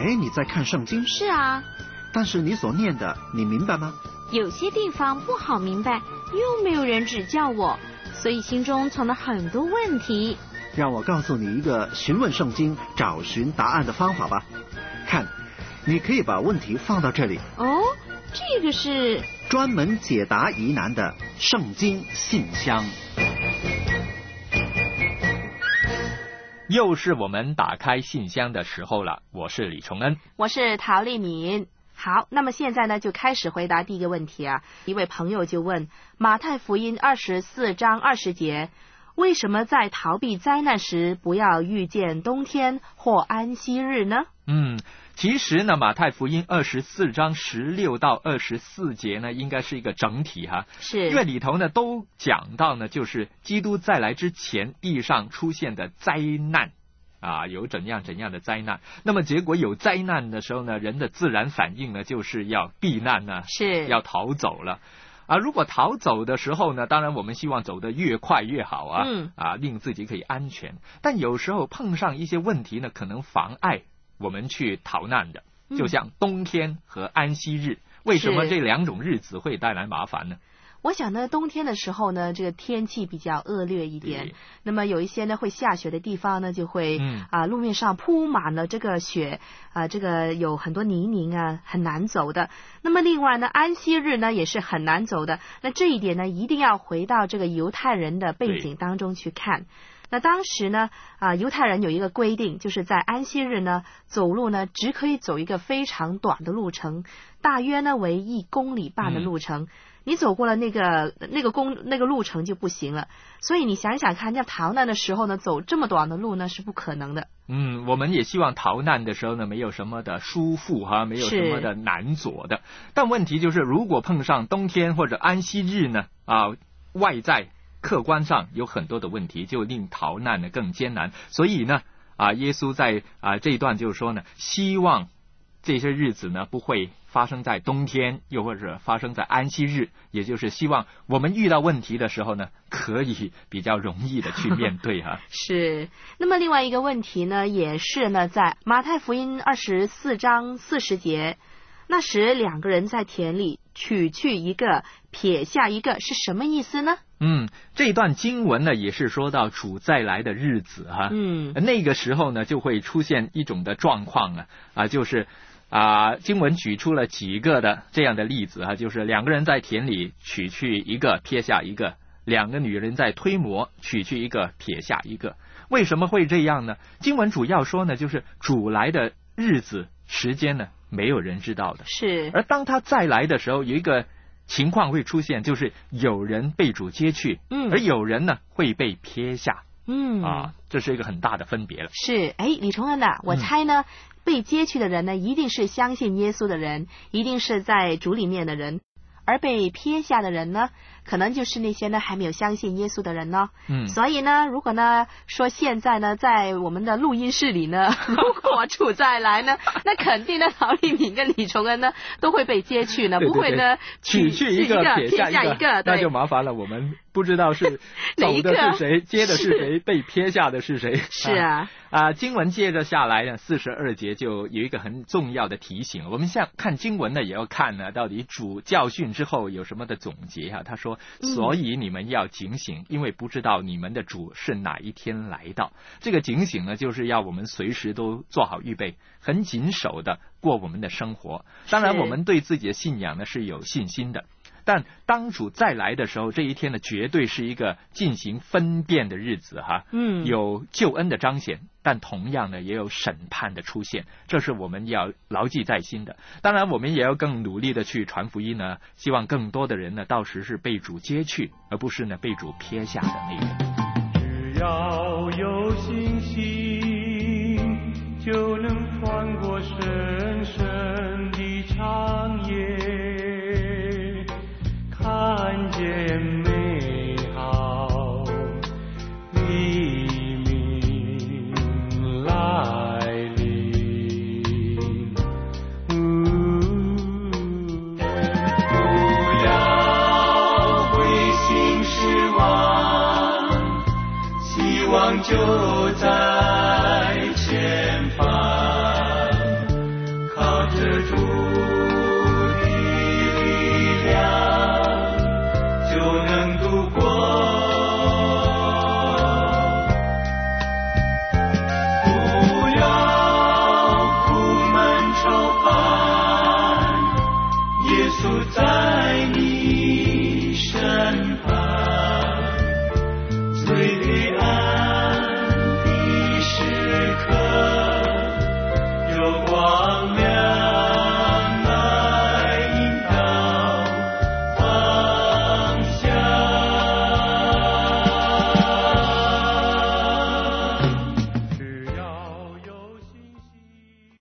你在看圣经？ 是啊。 但是你所念的，你明白吗？ 有些地方不好明白，又没有人指教我，所以心中存了很多问题。 让我告诉你一个询问圣经、找寻答案的方法吧。看，你可以把问题放到这里。 哦，这个是专门解答疑难的圣经信箱。 又是我们打开信箱的时候了，我是李崇恩， 我是陶丽敏。好，那么现在呢，就开始回答第一个问题啊。一位朋友就问，马太福音24章20节，为什么在逃避灾难时不要遇见冬天或安息日呢？ 其实呢，马太福音24章16到24节呢，应该是一个整体哈， 是， 因为里头呢都讲到呢，就是基督再来之前地上出现的灾难啊，有怎样的灾难。那么结果有灾难的时候呢，人的自然反应呢，就是要避难呢， 是要逃走了。如果逃走的时候呢，当然我们希望走得越快越好啊，令自己可以安全。但有时候碰上一些问题呢，可能妨碍我们去逃难的，就像冬天和安息日，为什么这两种日子会带来麻烦呢？ 我想呢，冬天的时候呢，这个天气比较恶劣一点，那么有一些呢会下雪的地方呢，就会路面上铺满了这个雪这个有很多泥泞啊，很难走的。那么另外呢，安息日呢也是很难走的。那这一点呢，一定要回到这个犹太人的背景当中去看。那当时呢犹太人有一个规定，就是在安息日呢走路呢只可以走一个非常短的路程，大约呢为1公里半的路程。你走过了那个路程就不行了，所以你想想看，要逃难的时候呢，走这么短的路呢是不可能的。 我们也希望逃难的时候呢，没有什么的疏忽没有什么的难阻的。但问题就是，如果碰上冬天或者安息日呢，外在客观上有很多的问题，就令逃难呢更艰难。所以呢，耶稣在这一段就是说呢，希望这些日子呢不会发生在冬天，又或者发生在安息日，也就是希望我们遇到问题的时候呢，可以比较容易的去面对是。那么另外一个问题呢，也是呢，在马太福音24章40节，那时2个人在田里，取去一个，撇下一个，是什么意思呢？ 这段经文呢也是说到主再来的日子那个时候呢就会出现一种的状况就是经文举出了几个的这样的例子就是2个人在田里，取去一个，撇下一个；2个女人在推磨，取去一个，撇下一个。为什么会这样呢？经文主要说呢，就是主来的日子时间呢没有人知道的， 是。 而当他再来的时候，有一个情况会出现，就是有人被主接去，而有人呢会被撇下。这是一个很大的分别了。 是。李崇恩我猜呢，被接去的人呢，一定是相信耶稣的人，一定是在主里面的人，而被撇下的人呢，可能就是那些呢还没有相信耶稣的人呢。所以呢，如果呢说现在呢在我们的录音室里呢，如果主再来呢，那肯定呢陶丽敏跟李崇恩呢都会被接去呢，不会呢取去一个，撇下一个，那就麻烦了，我们不知道是走的是谁，接的是谁，被撇下的是谁。 是经文接着下来呢，42节就有一个很重要的提醒。我们像看经文呢，也要看呢，到底主教训之后有什么的总结他说，所以你们要警醒，因为不知道你们的主是哪一天来到。这个警醒呢，就是要我们随时都做好预备，很谨守的过我们的生活。当然我们对自己的信仰呢是有信心的，但当主再来的时候，这一天呢绝对是一个进行分辨的日子有救恩的彰显，但同样呢也有审判的出现，这是我们要牢记在心的。当然我们也要更努力的去传福音呢，希望更多的人呢到时是被主接去，而不是呢被主撇下的那个。 只要有心